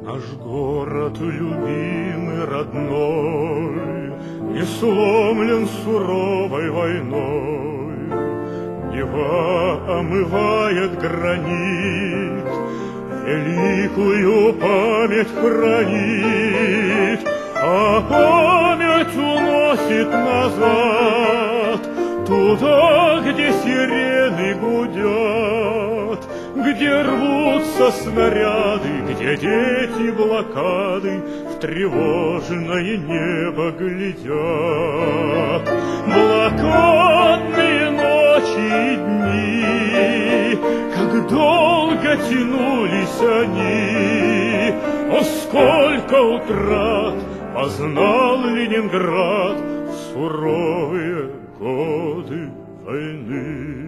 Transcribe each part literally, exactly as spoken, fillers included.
Наш город любимый, родной, не сломлен суровой войной. Нева омывает гранит, великую память хранит, а память уносит назад, туда, где сирены гудят, где рвутся снаряды, где дети блокады в тревожное небо глядят. Блокадные ночи и дни, как долго тянулись они, о, сколько утрат познал Ленинград в суровые годы войны.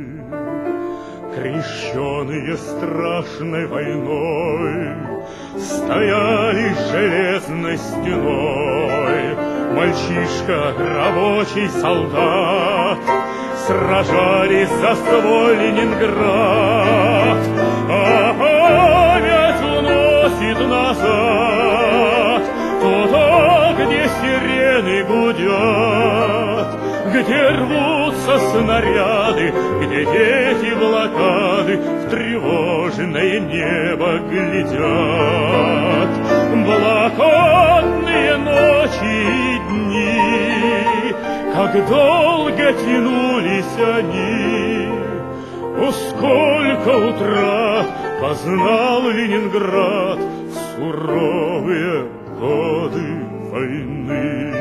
Крещеные страшной войной стояли железной стеной. Мальчишка, рабочий солдат, сражались за свой Ленинград, а память уносит назад туда, где сирены гудят, где рвутся снаряды, где дети блокады в тревожное небо глядят. Блокадные ночи и дни, как долго тянулись они, о, сколько утрат познал Ленинград в суровые годы войны.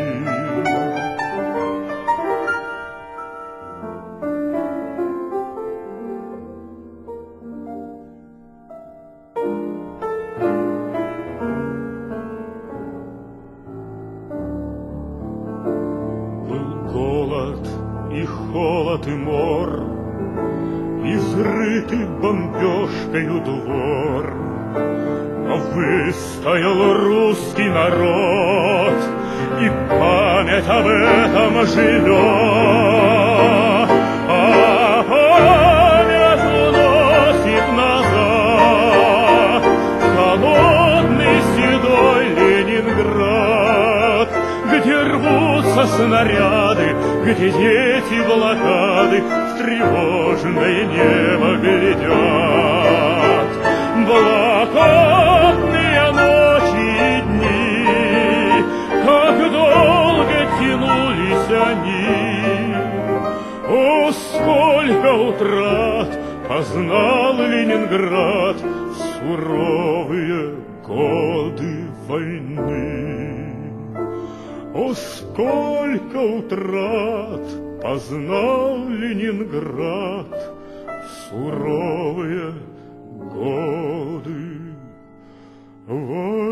Голод и холод и мор, изрытый бомбежкою двор, но выстоял русский народ, и память об этом живет. А память уносит назад холодный седой Ленинград, где рвутся снаряды, где дети блокады в тревожное небо глядят. Блокадные ночи и дни, как долго тянулись они, о, сколько утрат познал Ленинград в суровые годы войны. О, сколько утрат познал Ленинград в суровые годы войны.